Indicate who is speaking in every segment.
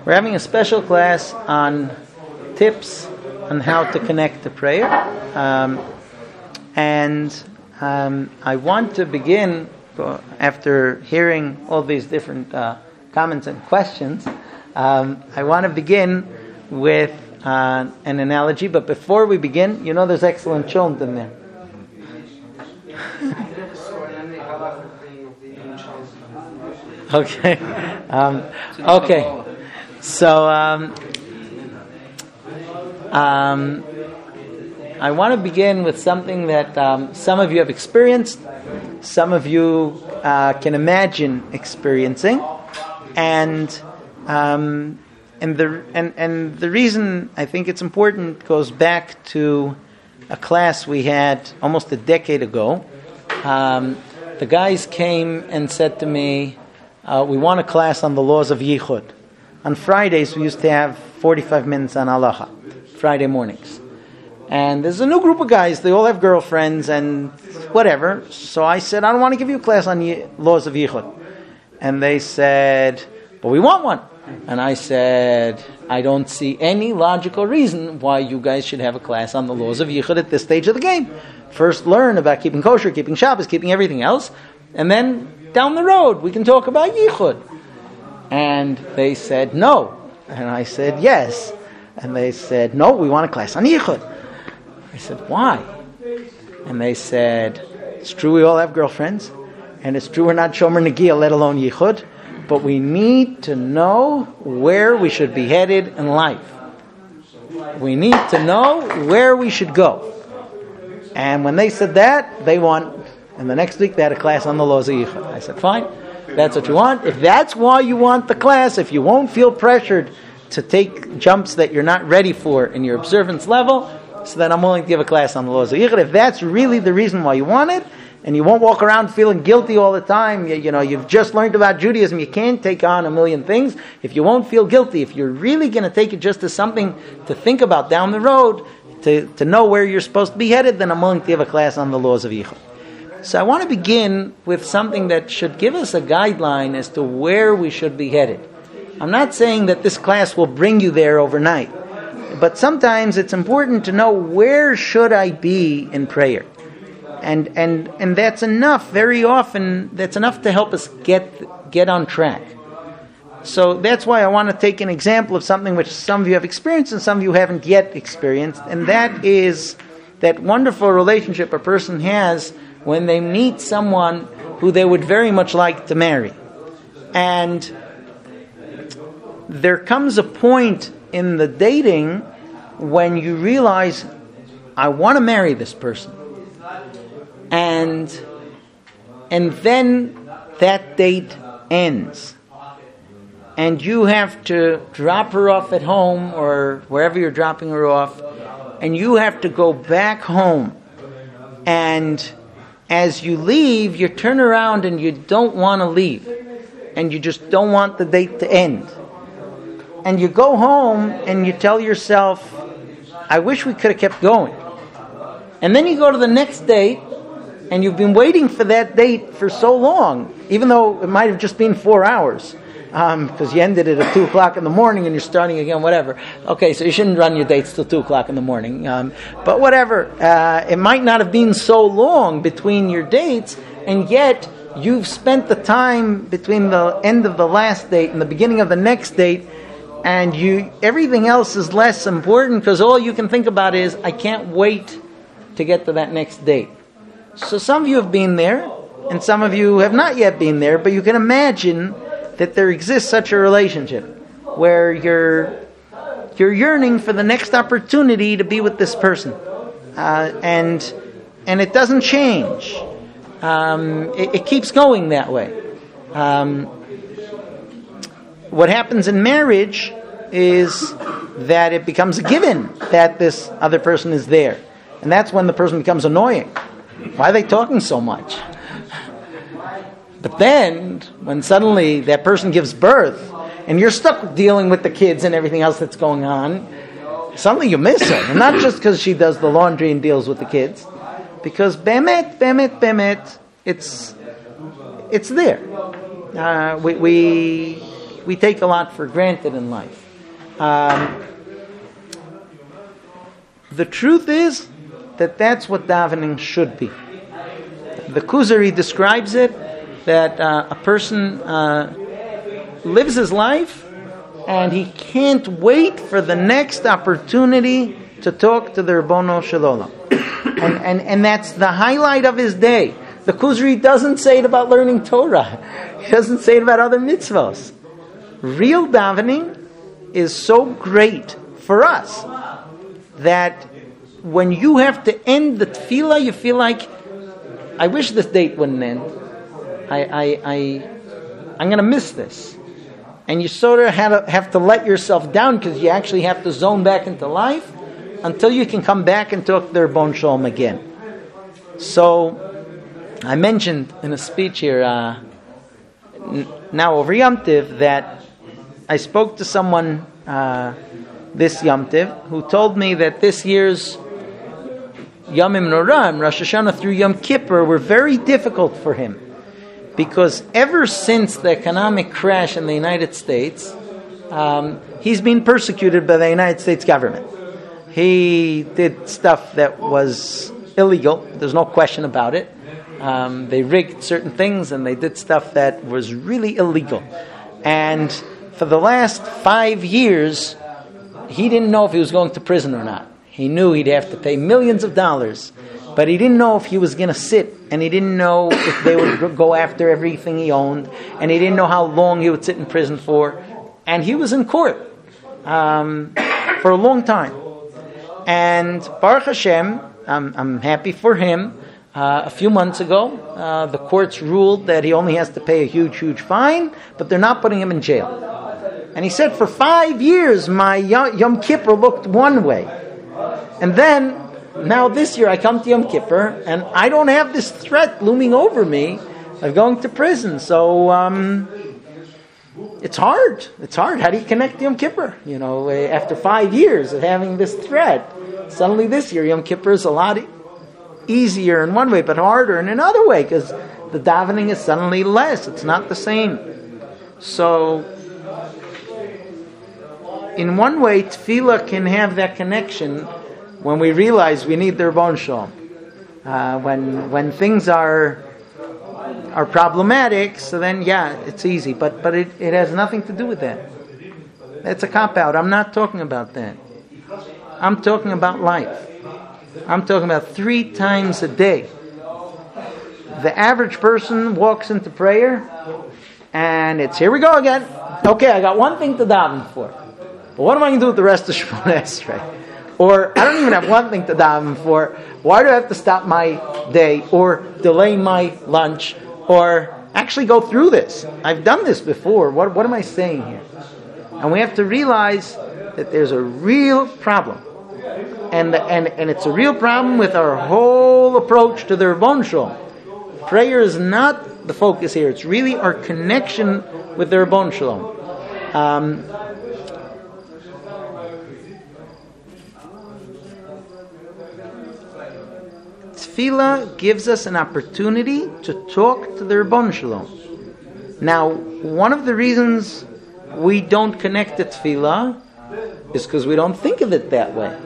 Speaker 1: We're having a special class on tips on how to connect to prayer. I want to begin, after hearing all these different comments and questions, I want to begin with an analogy. But before we begin, there's excellent children in there. Okay. Okay. So I want to begin with something that some of you have experienced, some of you can imagine experiencing, and the reason I think it's important goes back to a class we had almost a decade ago. The guys came and said to me, we want a class on the laws of Yichud. On Fridays, we used to have 45 minutes on Halacha, Friday mornings. And there's a new group of guys, they all have girlfriends and whatever. So I said, I don't want to give you a class on laws of Yichud. And they said, but we want one. And I said, I don't see any logical reason why you guys should have a class on the laws of Yichud at this stage of the game. First learn about keeping kosher, keeping Shabbos, keeping everything else. And then down the road, we can talk about Yichud. And they said, no. And I said, yes. And they said, no, we want a class on Yichud. I said, why? And they said, it's true we all have girlfriends. And it's true we're not Shomer Negiah, let alone Yichud. But we need to know where we should be headed in life. We need to know where we should go. And when they said that, they won. And the next week they had a class on the laws of Yichud. I said, fine, that's what you want. If that's why you want the class, if you won't feel pressured to take jumps that you're not ready for in your observance level, so then I'm willing to give a class on the laws of Yichud. If that's really the reason why you want it, and you won't walk around feeling guilty all the time, you've just learned about Judaism, you can't take on a million things. If you won't feel guilty, if you're really going to take it just as something to think about down the road, to know where you're supposed to be headed, then I'm willing to give a class on the laws of Yichud. So I want to begin with something that should give us a guideline as to where we should be headed. I'm not saying that this class will bring you there overnight, but sometimes it's important to know where should I be in prayer. And that's enough, very often, that's enough to help us get on track. So that's why I want to take an example of something which some of you have experienced and some of you haven't yet experienced, and that is that wonderful relationship a person has when they meet someone who they would very much like to marry. And there comes a point in the dating when you realize, I want to marry this person. And then that date ends. And you have to drop her off at home or wherever you're dropping her off, and you have to go back home. And as you leave, you turn around and you don't want to leave. And you just don't want the date to end. And you go home and you tell yourself, I wish we could have kept going. And then you go to the next date, and you've been waiting for that date for so long, even though it might have just been 4 hours, because you ended it at 2 o'clock in the morning and you're starting again, whatever. Okay, so you shouldn't run your dates till 2 o'clock in the morning. But whatever, it might not have been so long between your dates, and yet you've spent the time between the end of the last date and the beginning of the next date, and everything else is less important because all you can think about is, I can't wait to get to that next date. So some of you have been there, and some of you have not yet been there, but you can imagine that there exists such a relationship where you're yearning for the next opportunity to be with this person. And it doesn't change. It keeps going that way. What happens in marriage is that it becomes a given that this other person is there. And that's when the person becomes annoying. Why are they talking so much? But then, when suddenly that person gives birth, and you're stuck dealing with the kids and everything else that's going on, suddenly you miss her. And not just because she does the laundry and deals with the kids, because bemet, it's there. we take a lot for granted in life. The truth is that that's what davening should be. The Kuzari describes it, that a person lives his life and he can't wait for the next opportunity to talk to the Ribbono Shel Olam. And that's the highlight of his day. The Kuzari doesn't say it about learning Torah. He doesn't say it about other mitzvahs. Real davening is so great for us that when you have to end the tefillah, you feel like, I wish this date wouldn't end. I'm going to miss this. And you sort of have to let yourself down because you actually have to zone back into life until you can come back and talk to the Ribbono Shel Olam again. So, I mentioned in a speech here, now over Yom Tiv, that I spoke to someone this Yom Tiv who told me that this year's Yomim Noram, Rosh Hashanah through Yom Kippur, were very difficult for him. Because ever since the economic crash in the United States, he's been persecuted by the United States government. He did stuff that was illegal. There's no question about it. They rigged certain things and they did stuff that was really illegal. And for the last 5 years, he didn't know if he was going to prison or not. He knew he'd have to pay millions of dollars, but he didn't know if he was going to sit, and he didn't know if they would go after everything he owned, and he didn't know how long he would sit in prison for. And he was in court for a long time. And Baruch Hashem, I'm happy for him. A few months ago, the courts ruled that he only has to pay a huge, huge fine, but they're not putting him in jail. And he said, for 5 years, my Yom Kippur looked one way. And then, now this year, I come to Yom Kippur, and I don't have this threat looming over me of going to prison. So, it's hard. It's hard. How do you connect Yom Kippur? You know, after 5 years of having this threat, suddenly this year, Yom Kippur is a lot easier in one way, but harder in another way, because the davening is suddenly less. It's not the same. So, in one way, tefillah can have that connection when we realize we need the Ribbono Shel Olam. When things are problematic, so then it's easy. But it has nothing to do with that. That's a cop-out. I'm not talking about that. I'm talking about life. I'm talking about 3 times a day. The average person walks into prayer, and it's, here we go again. Okay, I got one thing to daven for. But what am I going to do with the rest of Shemona Esrei? Or, I don't even have one thing to daven for. Why do I have to stop my day, or delay my lunch, or actually go through this? I've done this before. What am I saying here? And we have to realize that there's a real problem. And it's a real problem with our whole approach to the Ribbono Shel Olam. Prayer is not the focus here. It's really our connection with the Ribbono Shel Olam. Tefillah gives us an opportunity to talk to the Ribbono Shel Olam. Now, one of the reasons we don't connect to tefillah is because we don't think of it that way.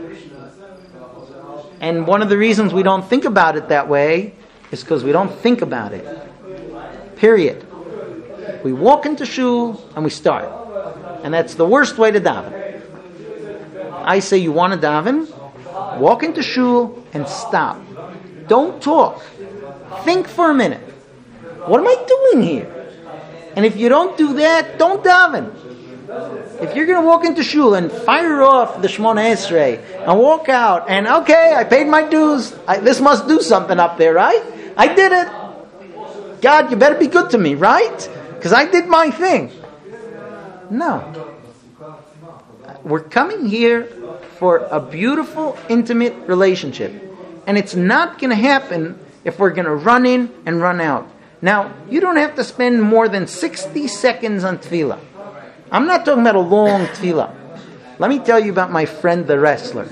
Speaker 1: And one of the reasons we don't think about it that way is because we don't think about it. Period. We walk into shul and we start. And that's the worst way to daven. I say you want to daven, walk into shul and stop. Don't talk. Think for a minute. What am I doing here? And if you don't do that, don't daven. If you're going to walk into shul and fire off the Shemona Esrei and walk out and, okay, I paid my dues. This must do something up there, right? I did it. God, you better be good to me, right? Because I did my thing. No. We're coming here for a beautiful, intimate relationship. And it's not going to happen if we're going to run in and run out. Now, you don't have to spend more than 60 seconds on tefillah. I'm not talking about a long tefillah. Let me tell you about my friend, the wrestler.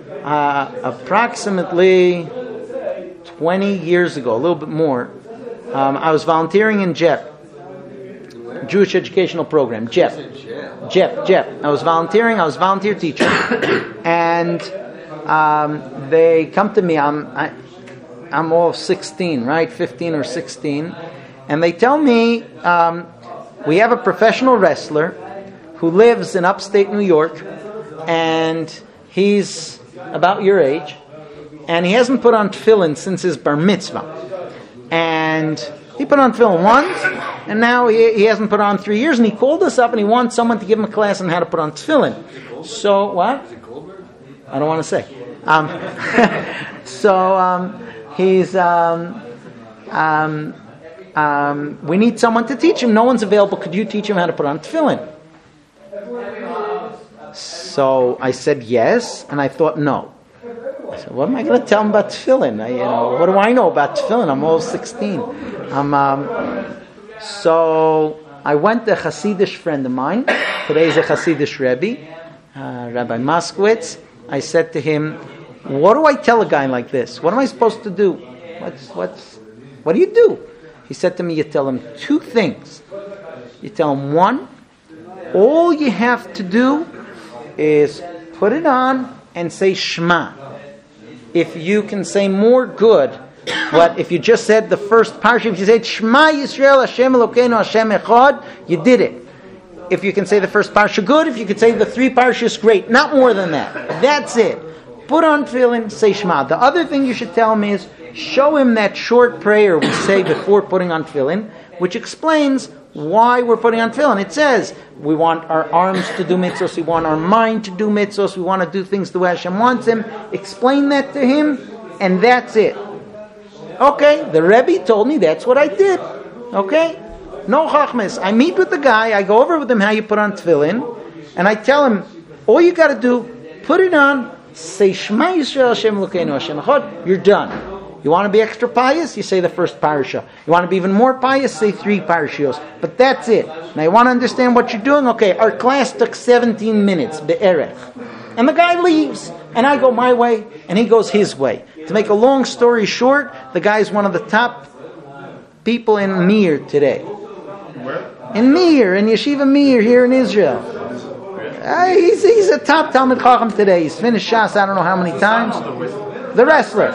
Speaker 1: Approximately 20 years ago, a little bit more, I was volunteering in JEP, Jewish Educational Program, JEP. I was volunteering. I was a volunteer teacher, and they come to me. I'm all 16, right? 15 or 16, and they tell me we have a professional wrestler who lives in upstate New York, and he's about your age, and he hasn't put on tefillin since his bar mitzvah. And he put on tefillin once, and now he hasn't put on 3 years, and he called us up and he wants someone to give him a class on how to put on tefillin. So, what? I don't want to say. We need someone to teach him. No one's available. Could you teach him how to put on tefillin? So I said yes, and I thought no. I said, what am I going to tell him about tefillin? What do I know about tefillin? I'm all 16. So I went to a Hasidish friend of mine. Today is a Hasidish Rebbe, Rabbi Moskowitz. I said to him, what do I tell a guy like this? What am I supposed to do? What do you do? He said to me, you tell him two things. You tell him, one, all you have to do is put it on and say Shema. If you can say more, good. But if you just said the first parsha, if you said Shema Yisrael Hashem Elokeinu Hashem Echad, you did it. If you can say the first parsha, good. If you could say the three parshas, great. Not more than that. That's it. Put on tefillin, say Shema. The other thing you should tell him is, show him that short prayer we say before putting on tefillin, which explains why we're putting on tefillin. It says, we want our arms to do mitzvos, we want our mind to do mitzvos, we want to do things the way Hashem wants him. Explain that to him, and that's it. Okay, the Rebbe told me that's what I did. Okay? No chachmas. I meet with the guy, I go over with him how you put on tefillin, and I tell him, all you got to do, put it on, say Shema Yisrael Hashem Elokeinu Hashem Echad, you're done. You want to be extra pious? You say the first parasha. You want to be even more pious? Say 3 parashios. But that's it. Now you want to understand what you're doing? Okay, our class took 17 minutes, be'erech. And the guy leaves, and I go my way, and he goes his way. To make a long story short, the guy is one of the top people in Mir today.
Speaker 2: Where?
Speaker 1: In Mir, in Yeshiva Mir, here in Israel. He's a top Talmid Chacham today. He's finished Shas I don't know how many times. The wrestler.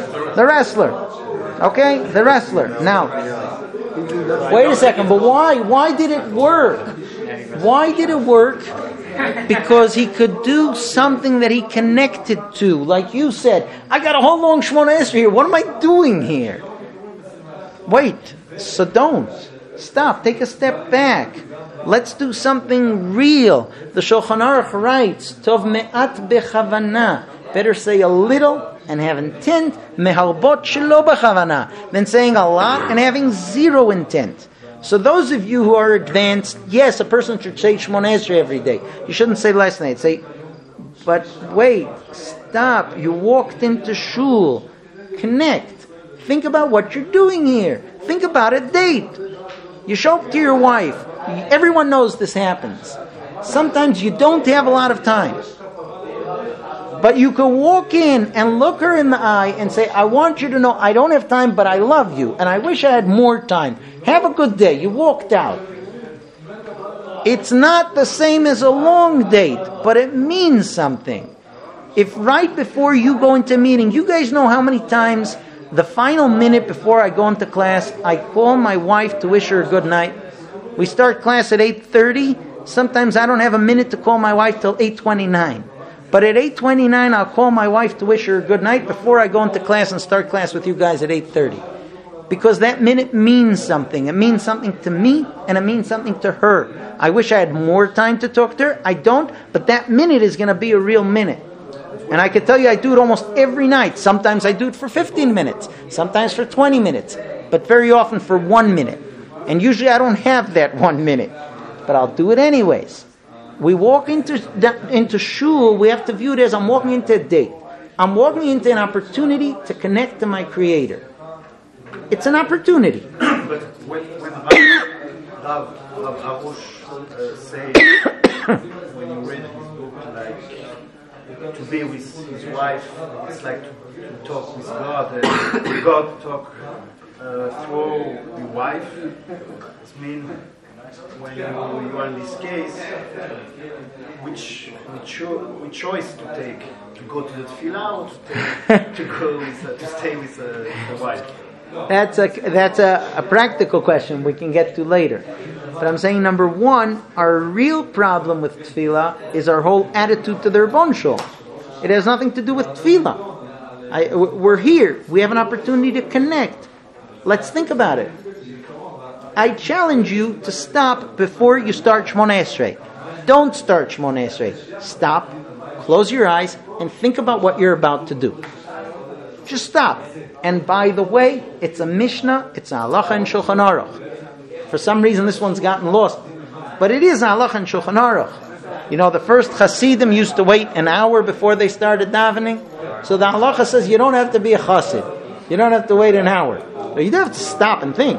Speaker 1: Okay? The wrestler. Now, wait a second, but why? Why did it work? Why did it work? Because he could do something that he connected to. Like you said, I got a whole long Shemona Esrei here. What am I doing here? Wait. So don't. Stop. Take a step back. Let's do something real. The Shulchan Aruch writes, Tov me'at bechavana. Better say a little and have intent, mehalbot shelo bechavana, than saying a lot and having zero intent. So those of you who are advanced, yes, a person should say Shemona Esrei every day. You shouldn't say last night. Say, but wait, stop. You walked into shul. Connect. Think about what you're doing here. Think about a date. You show up to your wife. Everyone knows this happens. Sometimes you don't have a lot of time. But you can walk in and look her in the eye and say, I want you to know I don't have time, but I love you. And I wish I had more time. Have a good day. You walked out. It's not the same as a long date, but it means something. If right before you go into a meeting, you guys know how many times the final minute before I go into class, I call my wife to wish her a good night. We start class at 8:30. Sometimes I don't have a minute to call my wife till 8:29. But at 8:29, I'll call my wife to wish her a good night before I go into class and start class with you guys at 8:30. Because that minute means something. It means something to me, and it means something to her. I wish I had more time to talk to her. I don't, but that minute is going to be a real minute. And I can tell you I do it almost every night. Sometimes I do it for 15 minutes. Sometimes for 20 minutes. But very often for 1 minute. And usually I don't have that 1 minute. But I'll do it anyways. We walk into shul, we have to view it as I'm walking into a date. I'm walking into an opportunity to connect to my Creator. It's an opportunity.
Speaker 2: But when Rav Arush say, when you read his book, like, to be with his wife, it's like to talk with God, and God talk throw your wife. It means when you are in this case, which choice to take? To go to the tefillah or to stay with the wife?
Speaker 1: That's a practical question we can get to later. But I'm saying, number one, our real problem with tefillah is our whole attitude to the Ribbon Shel. It has nothing to do with tefillah. We're here. We have an opportunity to connect. Let's think about it. I challenge you to stop before you start Shmoneh Esrei. Don't start Shmoneh Esrei. Stop, close your eyes, and think about what you're about to do. Just stop. And by the way, it's a Mishnah, it's a Halacha and Shulchan Aruch. For some reason this one's gotten lost. But it is a Halacha and Shulchan Aruch. You know, the first Hasidim used to wait an hour before they started davening. So the Halacha says you don't have to be a Chassid. You don't have to wait an hour. But you don't have to stop and think.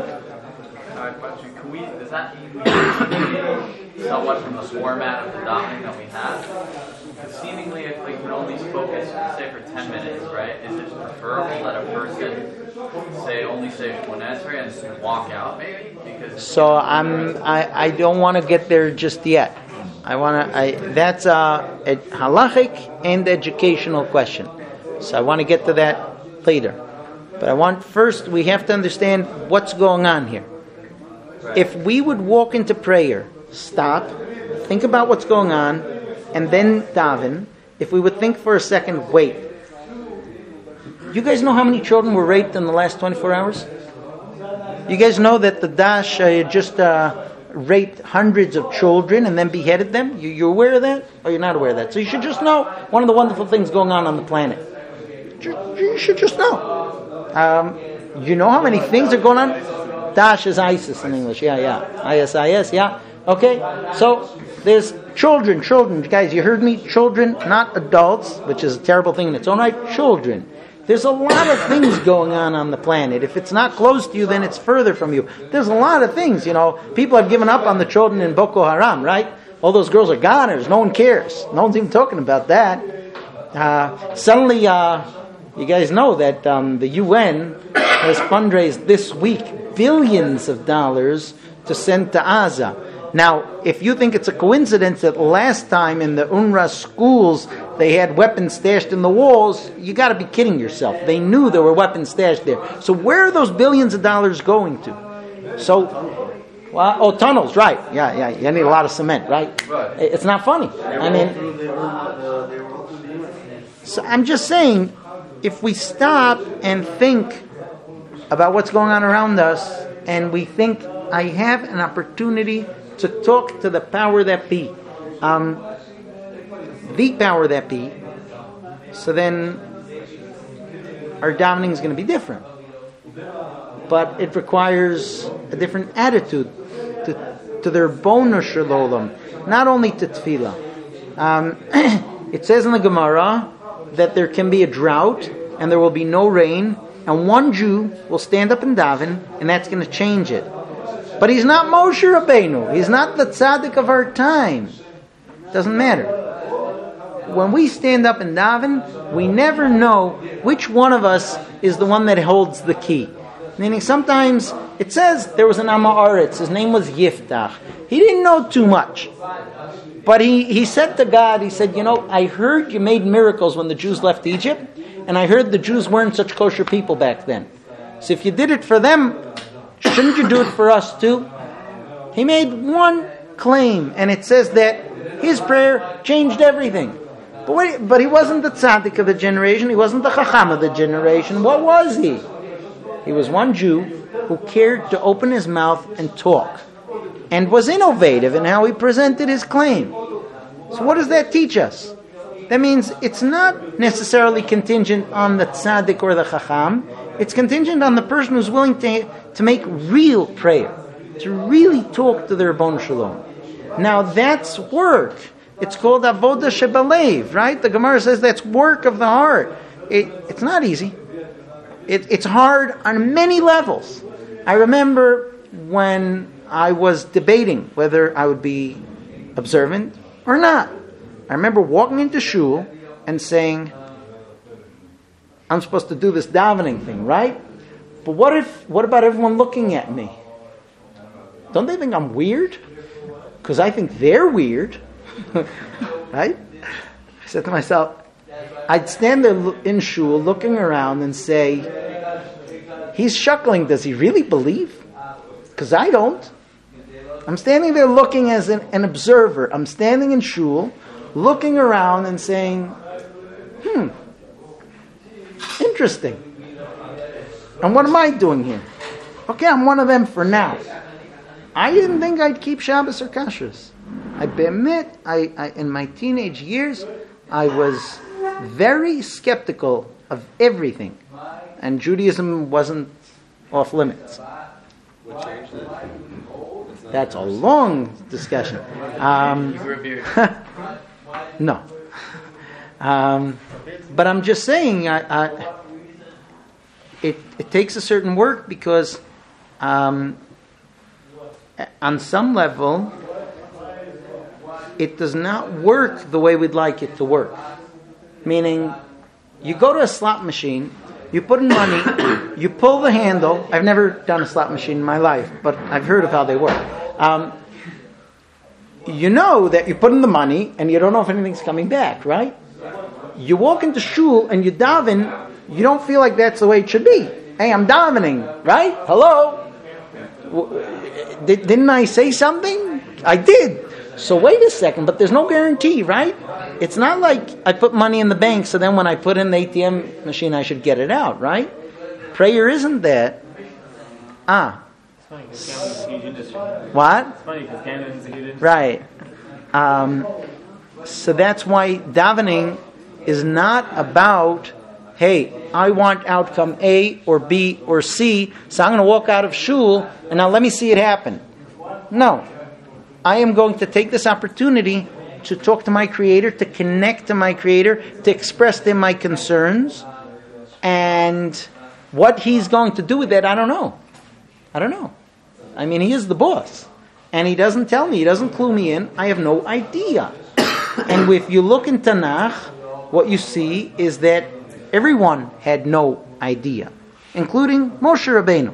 Speaker 3: Does that somewhat from the format of the davening that we have? Because seemingly, if we can only focus, say, for 10 minutes, right? Is it preferable that a person only say Shmoneh Esrei and just walk out, maybe?
Speaker 1: So I don't want to get there just yet. That's a halachic and educational question. So I want to get to that later. But first we have to understand what's going on here. If we would walk into prayer, stop, think about what's going on, and then daven, if we would think for a second, wait. You guys know how many children were raped in the last 24 hours? You guys know that the Daesh just raped hundreds of children and then beheaded them? You're aware of that? Or you're not aware of that? So you should just know one of the wonderful things going on the planet. You should just know. You know how many things are going on? Daesh is ISIS in English. Yeah. ISIS, yeah. Okay, so there's children. Guys, you heard me? Children, not adults, which is a terrible thing in its own right. Children. There's a lot of things going on the planet. If it's not close to you, then it's further from you. There's a lot of things, you know. People have given up on the children in Boko Haram, right? All those girls are goners. No one cares. No one's even talking about that. Suddenly, you guys know that the UN has fundraised this week billions of dollars to send to Gaza. Now, if you think it's a coincidence that last time in the UNRWA schools they had weapons stashed in the walls, you got to be kidding yourself. They knew there were weapons stashed there. So where are those billions of dollars going to? So, tunnels, right? Yeah. You need a lot of cement, right? It's not funny. I mean, so I'm just saying, if we stop and think about what's going on around us, and we think, I have an opportunity to talk to the power that be, the power that be, so then our davening is going to be different. But it requires a different attitude to their Ribono Shel Olam, not only to tefillah. It says in the Gemara that there can be a drought and there will be no rain, and one Jew will stand up and daven, and that's going to change it. But he's not Moshe Rabbeinu. He's not the tzaddik of our time. Doesn't matter. When we stand up and daven, we never know which one of us is the one that holds the key. Meaning sometimes it says there was an Am Haaretz. His name was Yiftach. He didn't know too much. But he said to God, he said, I heard you made miracles when the Jews left Egypt, and I heard the Jews weren't such kosher people back then. So if you did it for them, shouldn't you do it for us too? He made one claim, and it says that his prayer changed everything. But he wasn't the tzaddik of the generation. He wasn't the chacham of the generation. What was he? He was one Jew who cared to open his mouth and talk, and was innovative in how he presented his claim. So what does that teach us? That means it's not necessarily contingent on the tzaddik or the chacham. It's contingent on the person who's willing to make real prayer, to really talk to the Ribono Shel Olam. Now that's work. It's called avoda shebalev, right? The Gemara says that's work of the heart. It's not easy. It's hard on many levels. I remember when I was debating whether I would be observant or not. I remember walking into shul and saying, I'm supposed to do this davening thing, right? but what about everyone looking at me? Don't they think I'm weird? Because I think they're weird. Right? I said to myself, I'd stand there in shul looking around and say, he's shuckling, does he really believe? Because I don't. I'm standing there looking as an observer. I'm standing in shul, looking around and saying, interesting. And what am I doing here? Okay, I'm one of them for now. I didn't think I'd keep Shabbos or Kashrus. I admit, I in my teenage years, I was very skeptical of everything. And Judaism wasn't off limits.
Speaker 3: What changed it?
Speaker 1: That's a long discussion.
Speaker 3: You grew a beard.
Speaker 1: No. But I'm just saying, it takes a certain work because on some level, it does not work the way we'd like it to work. Meaning, you go to a slot machine, you put in money, you pull the handle. I've never done a slot machine in my life, but I've heard of how they work. You know that you put in the money and you don't know if anything's coming back, right? You walk into shul and you daven, you don't feel like that's the way it should be. Hey, I'm davening, right? Hello? Didn't I say something? I did. So wait a second, but there's no guarantee, right? It's not like I put money in the bank, so then when I put in the ATM machine, I should get it out, right? Prayer isn't that. What?
Speaker 4: It's funny because Canada is a huge industry.
Speaker 1: Right. So that's why davening is not about, hey, I want outcome A or B or C, so I'm going to walk out of shul and now let me see it happen. No. I am going to take this opportunity to talk to my Creator, to connect to my Creator, to express to Him my concerns. And what He's going to do with that, I don't know. I mean, He is the boss. And He doesn't tell me, He doesn't clue me in. I have no idea. And if you look in Tanakh, what you see is that everyone had no idea, including Moshe Rabbeinu.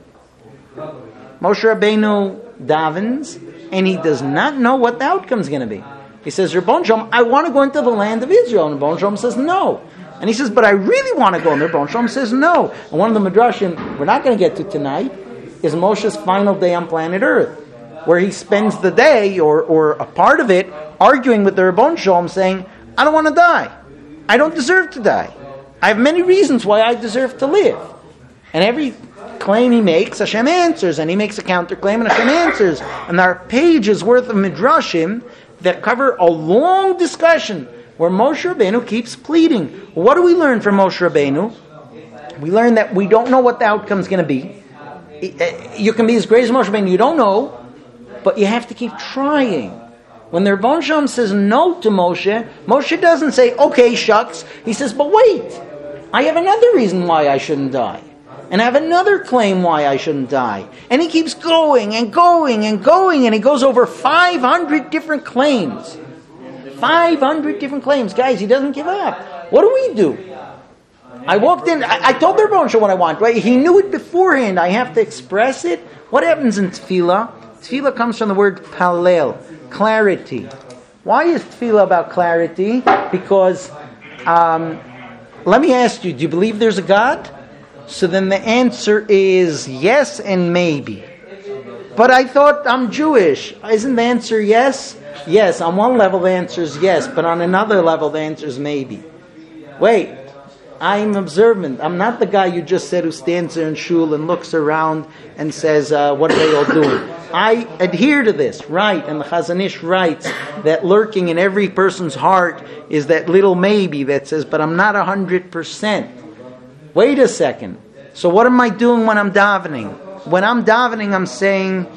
Speaker 1: Moshe Rabbeinu davens, and he does not know what the outcome is going to be. He says, Rebbeinu Shalom, I want to go into the land of Israel. And Rebbeinu Shalom says, no. And he says, but I really want to go in there. Rebbeinu Shalom says, no. And one of the Midrashim we're not going to get to tonight is Moshe's final day on planet Earth, where he spends the day, or a part of it, arguing with the Rebbeinu Shalom, saying, I don't want to die. I don't deserve to die. I have many reasons why I deserve to live. And every claim he makes, Hashem answers, and he makes a counterclaim, and Hashem answers. And there are pages worth of Midrashim that cover a long discussion where Moshe Rabbeinu keeps pleading. What do we learn from Moshe Rabbeinu? We learn that we don't know what the outcome is going to be. You can be as great as Moshe Rabbeinu, you don't know, but you have to keep trying. When the Rebbeinu Shalom says no to Moshe, Moshe doesn't say, okay, shucks. He says, but wait, I have another reason why I shouldn't die. And I have another claim why I shouldn't die. And he keeps going and going and going, and he goes over 500 different claims. 500 different claims. Guys, he doesn't give up. What do? I walked in, I told the Rebbeinu Shalom what I want, right? He knew it beforehand. I have to express it. What happens in tefillah? Tefillah comes from the word palel, clarity. Why is tefillah about clarity? Because, let me ask you, do you believe there's a God? So then the answer is yes and maybe. But I thought I'm Jewish. Isn't the answer yes? Yes, on one level the answer is yes, but on another level the answer is maybe. Wait, I'm observant. I'm not the guy you just said who stands there in shul and looks around and says, what are they all doing? I adhere to this, right? And the Chazon Ish writes that lurking in every person's heart is that little maybe that says, but I'm not 100%. Wait a second. So what am I doing when I'm davening? When I'm davening, I'm saying,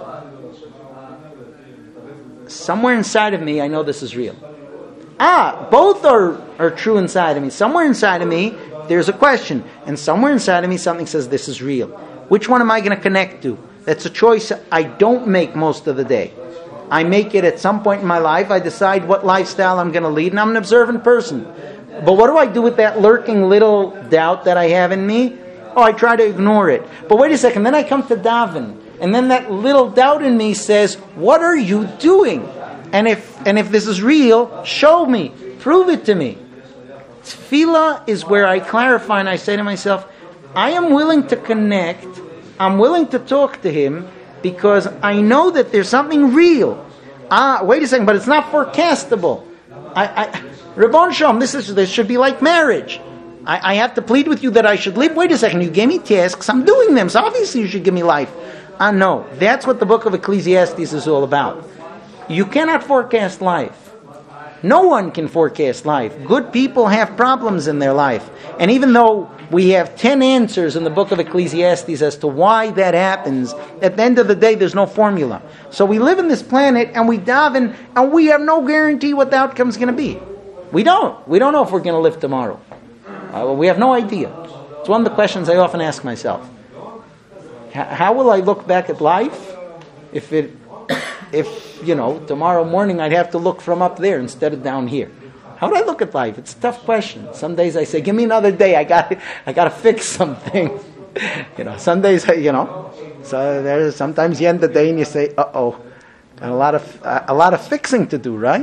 Speaker 1: somewhere inside of me, I know this is real. Both are true inside of me. Somewhere inside of me, there's a question. And somewhere inside of me, something says this is real. Which one am I going to connect to? That's a choice I don't make most of the day. I make it at some point in my life. I decide what lifestyle I'm going to lead, and I'm an observant person. But what do I do with that lurking little doubt that I have in me? Oh, I try to ignore it. But wait a second, then I come to daven. And then that little doubt in me says, what are you doing? And if this is real, show me. Prove it to me. Tefillah is where I clarify and I say to myself, I am willing to connect. I'm willing to talk to him because I know that there's something real. Wait a second, but it's not forecastable. Ribbon Shalom, this should be like marriage. I have to plead with you that I should live. Wait a second, you gave me tasks, I'm doing them, so obviously you should give me life. No, that's what the book of Ecclesiastes is all about. You cannot forecast life. No one can forecast life. Good people have problems in their life. And even though we have 10 answers in the book of Ecclesiastes as to why that happens, at the end of the day, there's no formula. So we live in this planet and we daven and we have no guarantee what the outcome's going to be. We don't. We don't know if we're going to live tomorrow. We have no idea. It's one of the questions I often ask myself. How will I look back at life if tomorrow morning I'd have to look from up there instead of down here? How do I look at life? It's a tough question. Some days I say, give me another day. I got to fix something. Some days, so there's sometimes you end the day and you say, got a lot of fixing to do, right?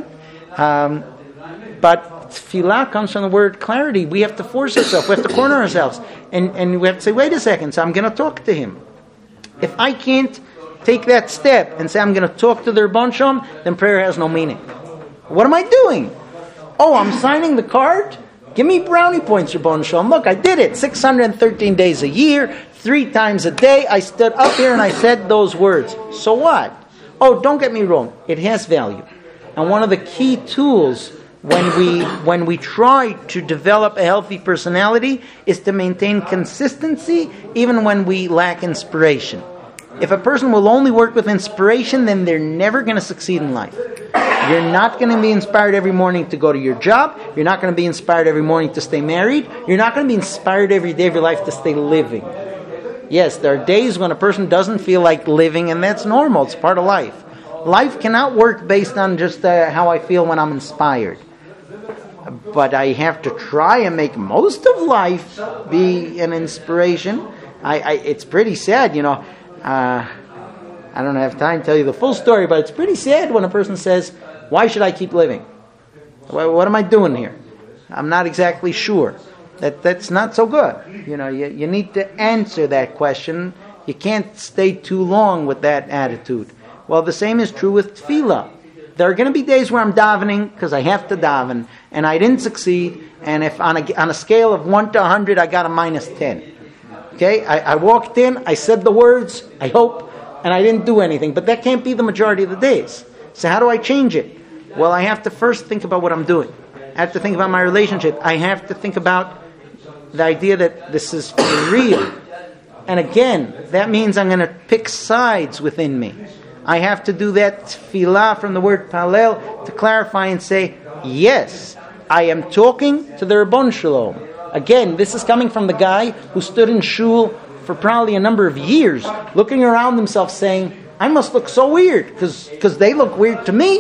Speaker 1: But tefillah comes from the word clarity. We have to force ourselves. We have to corner ourselves. And we have to say, wait a second, so I'm going to talk to him. If I can't take that step and say I'm going to talk to the Ribbon Shalom, then prayer has no meaning. What am I doing? Oh, I'm signing the card? Give me brownie points, Ribbon Shalom. Look, I did it. 613 days a year, 3 times a day. I stood up here and I said those words. So what? Oh, don't get me wrong. It has value. And one of the key tools when we try to develop a healthy personality is to maintain consistency even when we lack inspiration. If a person will only work with inspiration, then they're never going to succeed in life. You're not going to be inspired every morning to go to your job. You're not going to be inspired every morning to stay married. You're not going to be inspired every day of your life to stay living. Yes, there are days when a person doesn't feel like living, and that's normal. It's part of life. Life cannot work based on just how I feel when I'm inspired. But I have to try and make most of life be an inspiration. It's pretty sad, I don't have time to tell you the full story, but it's pretty sad when a person says, why should I keep living? What am I doing here? I'm not exactly sure. That's not so good. You need to answer that question. You can't stay too long with that attitude. Well, the same is true with tefillah. There are going to be days where I'm davening because I have to daven, and I didn't succeed, and if on a scale of 1 to 100, I got a -10. Okay, I walked in, I said the words, I hope, and I didn't do anything. But that can't be the majority of the days. So how do I change it? Well, I have to first think about what I'm doing. I have to think about my relationship. I have to think about the idea that this is for real. And again, that means I'm going to pick sides within me. I have to do that tefillah from the word palel to clarify and say, yes, I am talking to the Ribbon Shalom. Again, this is coming from the guy who stood in shul for probably a number of years, looking around himself saying, I must look so weird, because they look weird to me.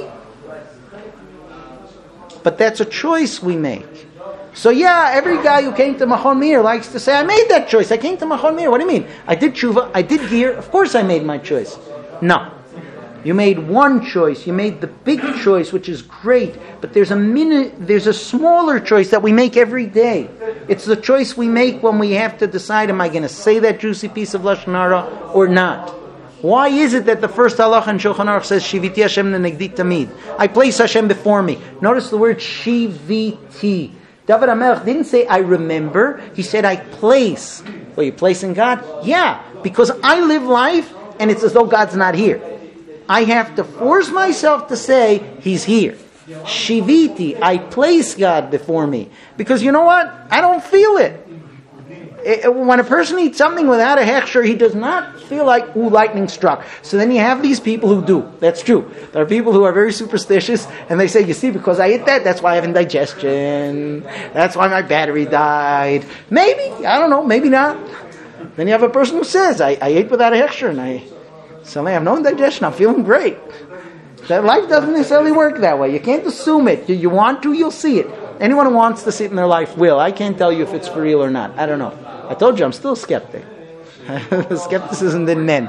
Speaker 1: But that's a choice we make. So yeah, every guy who came to Machon Meir likes to say, I made that choice. I came to Machon Meir. What do you mean? I did tshuva, I did gear, of course I made my choice. No. You made one choice. You made the big choice, which is great. But there's a smaller choice that we make every day. It's the choice we make when we have to decide, am I going to say that juicy piece of Lashon Hara or not? Why is it that the first halacha in Shulchan Aruch says, Shiviti Hashem lenegdi tamid? I place Hashem before me. Notice the word Shiviti. David HaMelech didn't say, I remember. He said, I place. Well, you placing God? Yeah, because I live life and it's as though God's not here. I have to force myself to say, He's here. Shiviti, I place God before me. Because you know what? I don't feel it. When a person eats something without a hechsher, he does not feel like, ooh, lightning struck. So then you have these people who do. That's true. There are people who are very superstitious, and they say, you see, because I ate that, that's why I have indigestion. That's why my battery died. Maybe, I don't know, maybe not. Then you have a person who says, I ate without a hechsher, and suddenly I have no indigestion, I'm feeling great. That life doesn't necessarily work that way. You can't assume it. You want to, you'll see it. Anyone who wants to see it in their life will. I can't tell you if it's for real or not. I don't know. I told you I'm still a skeptic. Skepticism didn't end.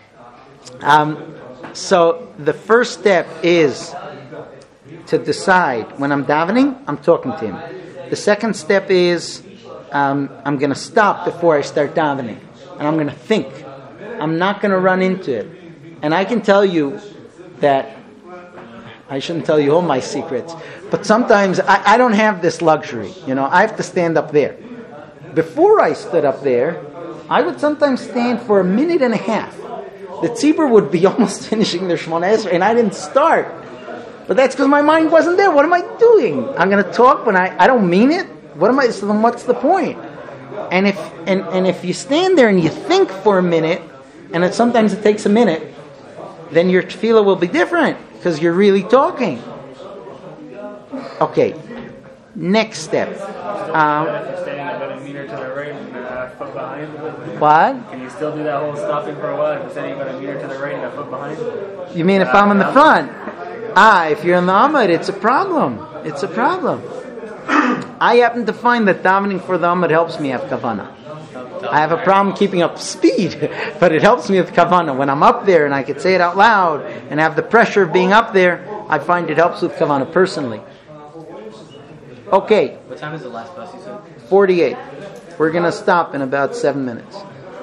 Speaker 1: So the first step is to decide when I'm davening, I'm talking to him. The second step is I'm going to stop before I start davening, and I'm going to think. I'm not going to run into it. And I can tell you that I shouldn't tell you all my secrets, but sometimes I don't have this luxury. I have to stand up there. Before I stood up there, I would sometimes stand for a minute and a half. The tzibur would be almost finishing their Shemona Esrei, and I didn't start. But that's because my mind wasn't there. What am I doing? I'm going to talk when I don't mean it? So then what's the point? And if you stand there and you think for a minute, and sometimes it takes a minute, then your tefillah will be different because you're really talking. Okay, next step.
Speaker 4: Standing about a meter to the right and a foot behind.
Speaker 1: What?
Speaker 4: Can you still do that whole stopping for a while if you're standing about a meter to the right and a foot behind?
Speaker 1: You mean if I'm in the front? If you're in the Amud, it's a problem. It's a problem. I happen to find that davening for the Amud helps me have kavanah. I have a problem keeping up speed, but it helps me with kavanah. When I'm up there and I could say it out loud and have the pressure of being up there, I find it helps with kavanah personally. Okay.
Speaker 3: What time is the last bus you said?
Speaker 1: 48. We're going to stop in about 7 minutes.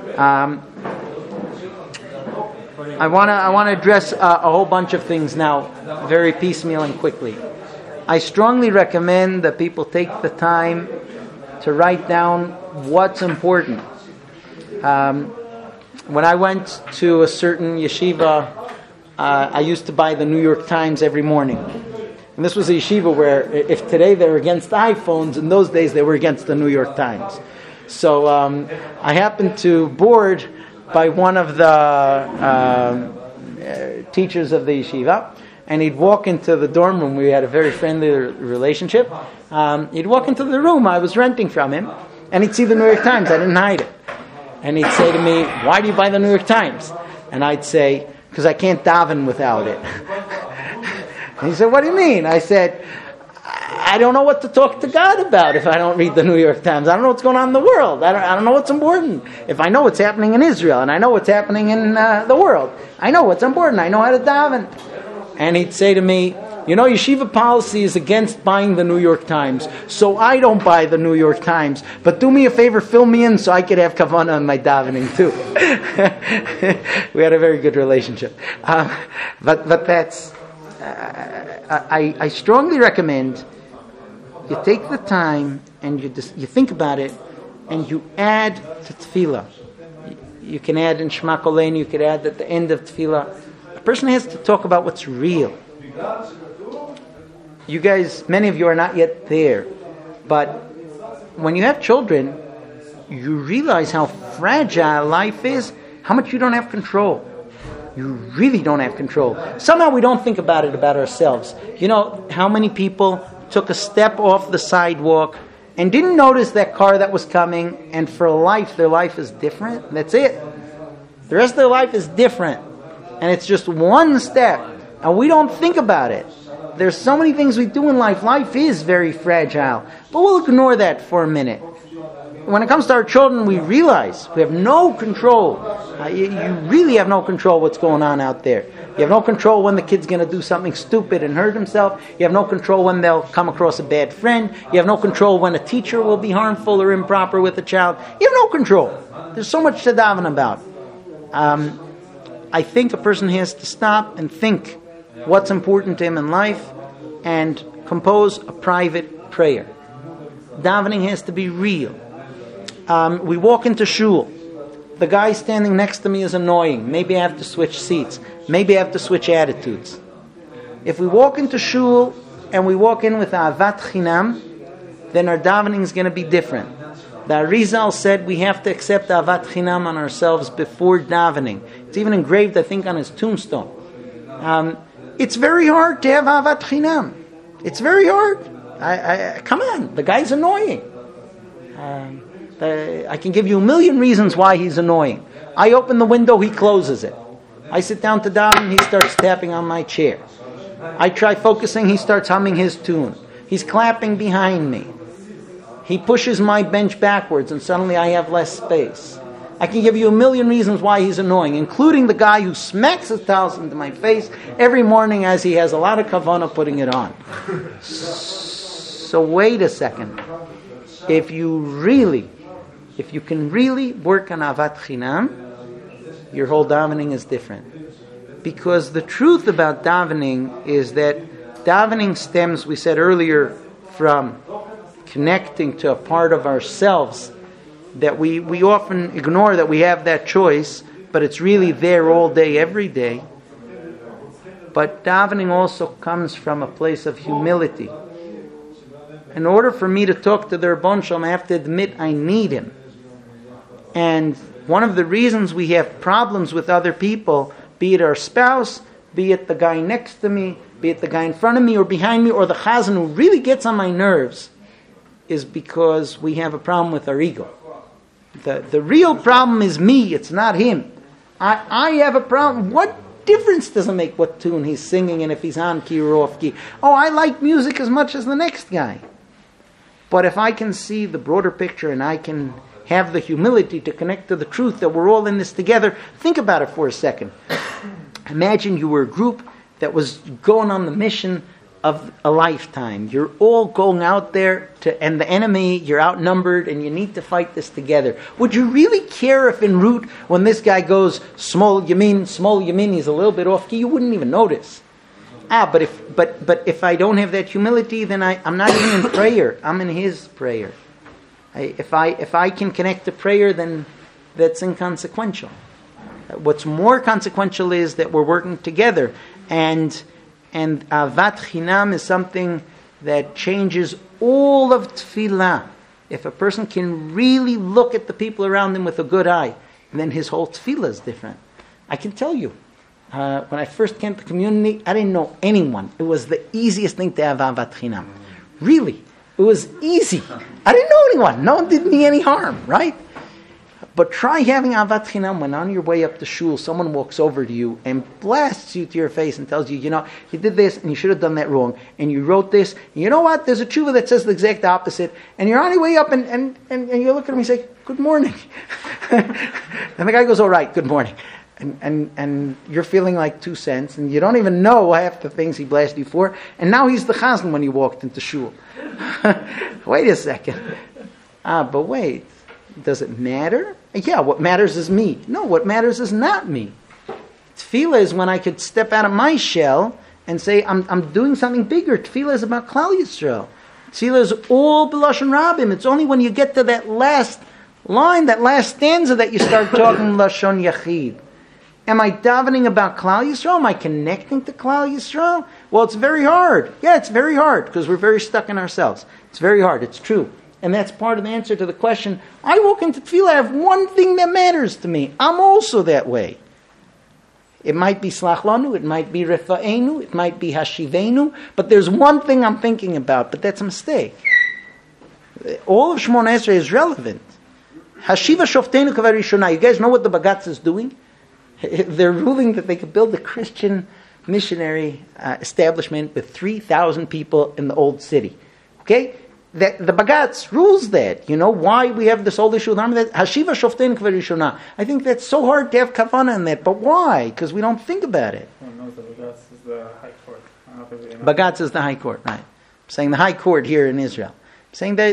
Speaker 1: I want to address a whole bunch of things now, very piecemeal and quickly. I strongly recommend that people take the time to write down what's important. When I went to a certain yeshiva, I used to buy the New York Times every morning. And this was a yeshiva where, if today they were against iPhones, in those days they were against the New York Times. So I happened to board by one of the teachers of the yeshiva, and he'd walk into the dorm room. We had a very friendly relationship. He'd walk into the room I was renting from him, and he'd see the New York Times. I didn't hide it. And he'd say to me, "Why do you buy the New York Times?" And I'd say, "Because I can't daven without it." And he said, "What do you mean?" I said, "I don't know what to talk to God about if I don't read the New York Times. I don't know what's going on in the world. I don't know what's important. If I know what's happening in Israel, and I know what's happening in the world, I know what's important. I know how to daven." And he'd say to me, "Yeshiva policy is against buying the New York Times, so I don't buy the New York Times. But do me a favor, fill me in so I could have kavanah in my davening too." We had a very good relationship. But that's... I strongly recommend you take the time and you think about it and you add to tefillah. You can add in Shema Koleinu, you could add at the end of tefillah. A person has to talk about what's real. You guys, many of you are not yet there, but when you have children, you realize how fragile life is, how much you don't have control. You really don't have control. Somehow we don't think about it about ourselves. How many people took a step off the sidewalk and didn't notice that car that was coming, and for life, their life is different? That's it. The rest of their life is different. And it's just one step. And we don't think about it. There's so many things we do in life. Life is very fragile. But we'll ignore that for a minute. When it comes to our children, we realize we have no control. You really have no control what's going on out there. You have no control when the kid's going to do something stupid and hurt himself. You have no control when they'll come across a bad friend. You have no control when a teacher will be harmful or improper with a child. You have no control. There's so much to daven about. I think a person has to stop and think what's important to him in life and compose a private prayer. Davening has to be real. We walk into shul. The guy standing next to me is annoying. Maybe I have to switch seats. Maybe I have to switch attitudes. If we walk into shul and we walk in with ahavat chinam, then our davening is going to be different. The Arizal said we have to accept ahavat chinam on ourselves before davening. It's even engraved, I think, on his tombstone. It's very hard to have ahavat chinam. It's very hard. Come on, the guy's annoying. I can give you a million reasons why he's annoying. I open the window, he closes it. I sit down to daven, he starts tapping on my chair. I try focusing, he starts humming his tune. He's clapping behind me. He pushes my bench backwards and suddenly I have less space. I can give you a million reasons why he's annoying, including the guy who smacks his towels into my face every morning as he has a lot of kavanah putting it on. So wait a second. If you can really work on Avat Chinam, your whole davening is different. Because the truth about davening is that davening stems, we said earlier, from connecting to a part of ourselves that we often ignore, that we have that choice, but it's really there all day, every day. But davening also comes from a place of humility. In order for me to talk to the Ribbon Shalom, I have to admit I need him. And one of the reasons we have problems with other people, be it our spouse, be it the guy next to me, be it the guy in front of me or behind me, or the chazan who really gets on my nerves, is because we have a problem with our ego. The real problem is me, it's not him. I have a problem. What difference does it make what tune he's singing and if he's on key or off key? Oh, I like music as much as the next guy. But if I can see the broader picture and I can have the humility to connect to the truth that we're all in this together, think about it for a second. Imagine you were a group that was going on the mission of a lifetime. You're all going out there and the enemy, you're outnumbered and you need to fight this together. Would you really care if en route, when this guy goes small yamin, he's a little bit off key, you wouldn't even notice. But if I don't have that humility, then I'm not even in prayer. I'm in his prayer. If I can connect to prayer, then that's inconsequential. What's more consequential is that we're working together, and Avat Chinam is something that changes all of Tefillah. If a person can really look at the people around him with a good eye, then his whole Tefillah is different. I can tell you, when I first came to the community, I didn't know anyone. It was the easiest thing to have Avat Chinam. Really, it was easy. I didn't know anyone. No one did me any harm, right? But try having Avat Chinam when on your way up to shul, someone walks over to you and blasts you to your face and tells you, you did this and you should have done that wrong. And you wrote this. And you know what? There's a tshuva that says the exact opposite. And you're on your way up and you look at him and you say, good morning. And the guy goes, all right, good morning. And you're feeling like 2 cents. And you don't even know half the things he blasted you for. And now he's the chazan when you walked into shul. Wait a second. But wait. Does it matter? Yeah, what matters is me. No, what matters is not me. Tefillah is when I could step out of my shell and say, I'm doing something bigger. Tefillah is about Klal Yisrael. Tefillah is all B'lashon Rabim. It's only when you get to that last line, that last stanza, that you start talking Lashon Yachid. Am I davening about Klal Yisrael? Am I connecting to Klal Yisrael? Well, it's very hard. Yeah, it's very hard because we're very stuck in ourselves. It's very hard. It's true. And that's part of the answer to the question. I walk into tefillah, I have one thing that matters to me. I'm also that way. It might be Slach Lanu, it might be Refa'enu, it might be Hashivenu, but there's one thing I'm thinking about, but that's a mistake. All of Shemona Esrei is relevant. Hashiva Shoftenu Kavarishona. You guys know what the Bagatz is doing? They're ruling that they could build a Christian missionary establishment with 3,000 people in the old city. Okay? That the Bagatz rules that. You know why we have this old issue with that Hashiva Shoftein Kvarishona. I think that's so hard to have kavanah in that, but why? Because we don't think about it.
Speaker 4: No, the Bagatz is the high court.
Speaker 1: Bagatz is the high court, right? I'm saying the high court here in Israel. I'm saying that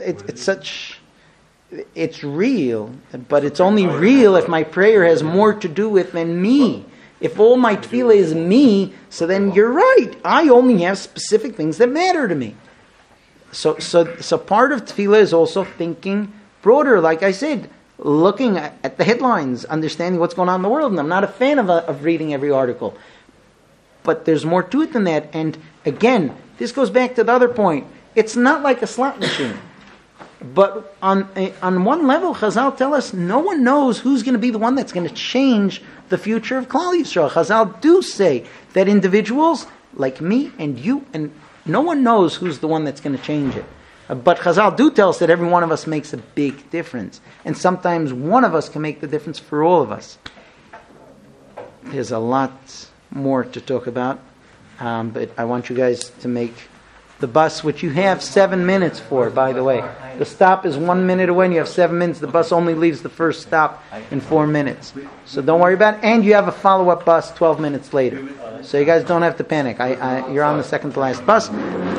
Speaker 1: it's real, but it's only real if my prayer has more to do with than me. If all my tefillah is me, so then you're right. I only have specific things that matter to me. So part of tefillah is also thinking broader, like I said, looking at the headlines, understanding what's going on in the world. And I'm not a fan of reading every article. But there's more to it than that. And again, this goes back to the other point. It's not like a slot machine. But on one level, Chazal tell us no one knows who's going to be the one that's going to change the future of Klal Yisrael. Chazal do say that individuals like me and you and no one knows who's the one that's going to change it. But Chazal do tell us that every one of us makes a big difference. And sometimes one of us can make the difference for all of us. There's a lot more to talk about. But I want you guys to make the bus, which you have 7 minutes for, by the way. The stop is 1 minute away and you have 7 minutes. The bus only leaves the first stop in 4 minutes. So don't worry about it. And you have a follow-up bus 12 minutes later. So you guys don't have to panic. You're on the second to last bus.